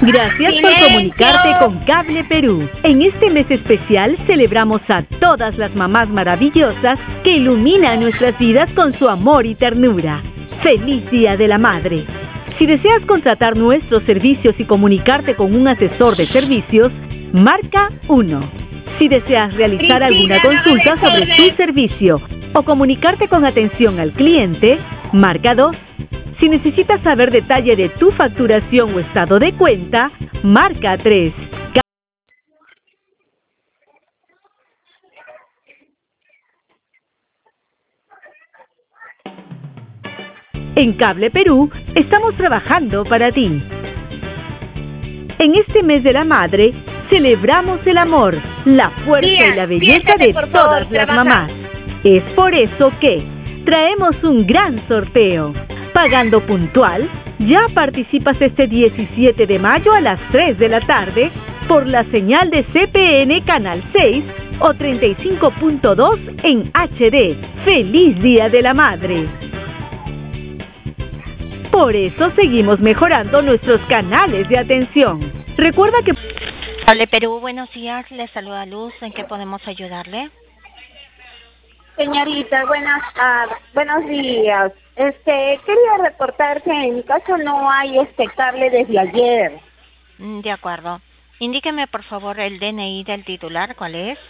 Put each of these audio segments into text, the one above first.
Gracias por comunicarte con Cable Perú. En este mes especial celebramos a todas las mamás maravillosas que iluminan nuestras vidas con su amor y ternura. ¡Feliz Día de la Madre! Si deseas contratar nuestros servicios y comunicarte con un asesor de servicios, marca 1. Si deseas realizar alguna consulta sobre tu servicio o comunicarte con atención al cliente, marca 2. Si necesitas saber detalle de tu facturación o estado de cuenta, marca 3. En Cable Perú estamos trabajando para ti. En este mes de la madre, celebramos el amor, la fuerza y la belleza de todas las mamás. Es por eso que traemos un gran sorteo. Pagando puntual, ya participas este 17 de mayo a las 3 de la tarde por la señal de CPN Canal 6 o 35.2 en HD. ¡Feliz Día de la Madre! Por eso seguimos mejorando nuestros canales de atención. Recuerda que... Cable Perú, buenos días. Le saluda Luz. ¿En qué podemos ayudarle? Señorita, buenos días. Quería reportar que en mi caso no hay cable desde ayer. De acuerdo. Indíqueme, por favor, el DNI del titular. ¿Cuál es?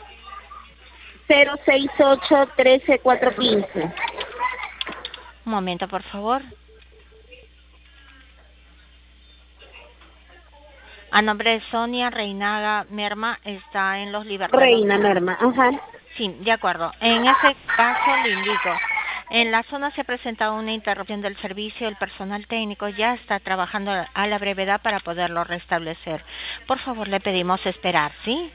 068-13415. Un momento, por favor. A nombre de Sonia Reinaga Merma, está en Los Libertadores. Reina Merma, ajá. Sí, de acuerdo. En ese caso le indico, en la zona se ha presentado una interrupción del servicio, el personal técnico ya está trabajando a la brevedad para poderlo restablecer. Por favor, le pedimos esperar, ¿sí?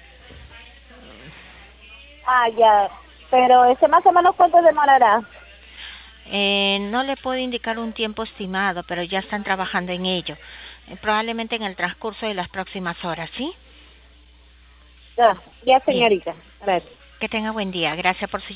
Ah, ya. Pero más o menos ¿cuánto demorará? No le puedo indicar un tiempo estimado, pero ya están trabajando en ello. Probablemente en el transcurso de las próximas horas, ¿sí? Ya señorita. Gracias. Que tenga buen día. Gracias por su